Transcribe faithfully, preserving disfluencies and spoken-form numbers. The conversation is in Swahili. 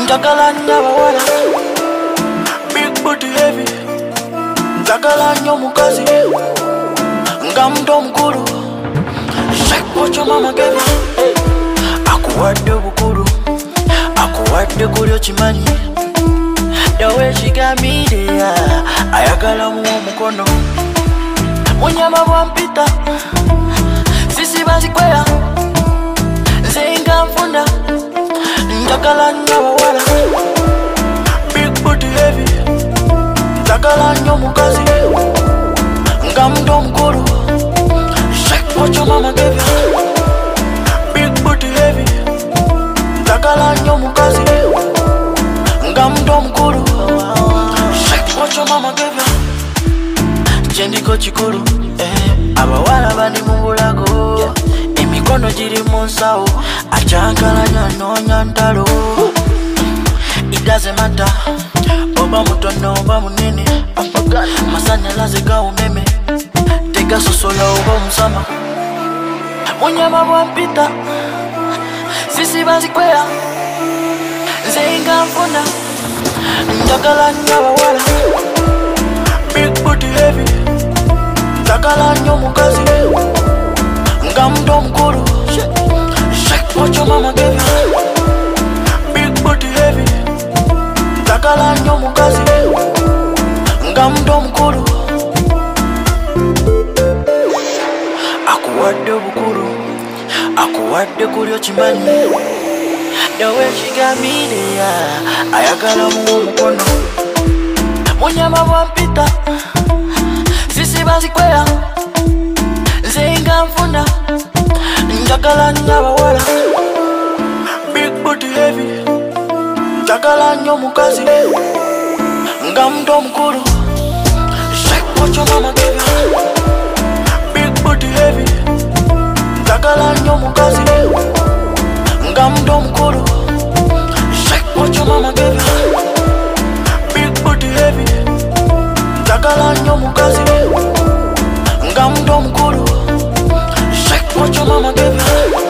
Njagala nnyo abawala, big booty heavy. Njagala nnyo mukazi, nga muntu omukulu. Shake what your mama gave you. Akuwadde obukulu, akuwadde kulyo kimanyi. The way she got me there, ayagala mu omukono. Munyama bwampita, sisi bazikwera. Nzenga nfuna, njagala nnyo abawala, big booty heavy. Njagala nnyo mukazi, nga muntu omukulu. Shake what your mama gave you. Big booty heavy. Njagala nnyo mukazi, nga muntu omukulu. Shake what your mama gave you. Chendiko chikulu, eh, abawala bandi mu bulago. Emikono giri mu nsawo, achankalanya noonya ntalo. It doesn't matter, oba mutono oba munene. Masanyalaze ga umeme, tegasosola oba omusama. Munyama bwampita, sisi bazikwera. Nzenga nfuna, njagala nnyo abawala, big booty heavy. Njagala nnyo mukazi, nga muntu omukulu. Shake what your mama gave you. Big booty heavy. Njagala nnyo mukazi, nga muntu omukulu. Akuwadde obukulu, akuwadde kulyo kimanyi. The way she got me there, ayagala mu omukono. Munyama bwampita, sisi bazikwera. Nzenga nfuna, njagala nnyo abawala, big booty heavy. Njagala nnyo mukazi, nga muntu omukulu. Shake what your mama gave you. Big booty heavy. Njagala nnyo mukazi, nga muntu omukulu. Shake what your mama gave you. Big booty heavy. Njagala nnyo mukazi, nga muntu omukulu. Shake what your mama gave you.